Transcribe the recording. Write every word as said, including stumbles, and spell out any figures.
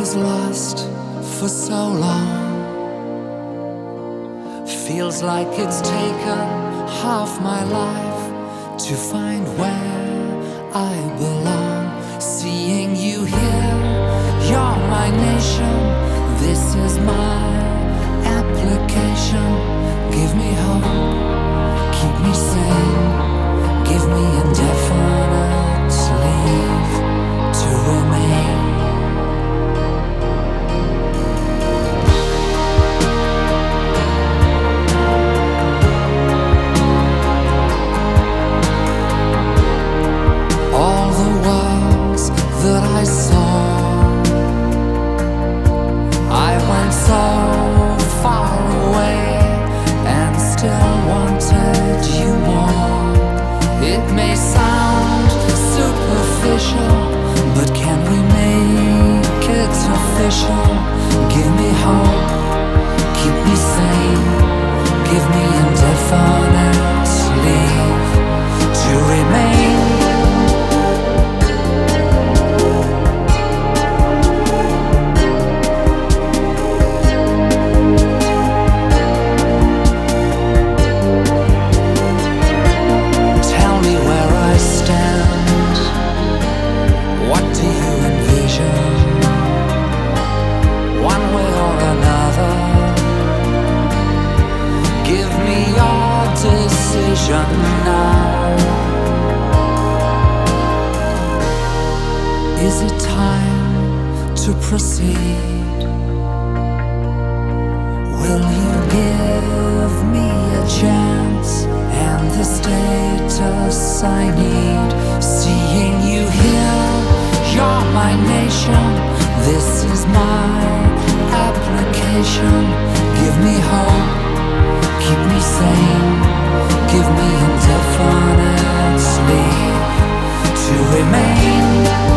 was lost for so long. Feels like it's taken half my life to find where I belong. Seeing you here, you're my nation. This is my application. Give me hope, keep me sane. Give me indefinite leave to remain. All the worlds that I saw, I went so far away and still wanted you more. It may sound superficial, but can we make it official? Give me hope, keep me sane. Give me indefinite leave to remain. Now, is it time to proceed? Will you give me a chance and the status I need? Seeing you here, you're my nation. This is my application. Give me hope, keep me sane. Give me indefinite leave to remain.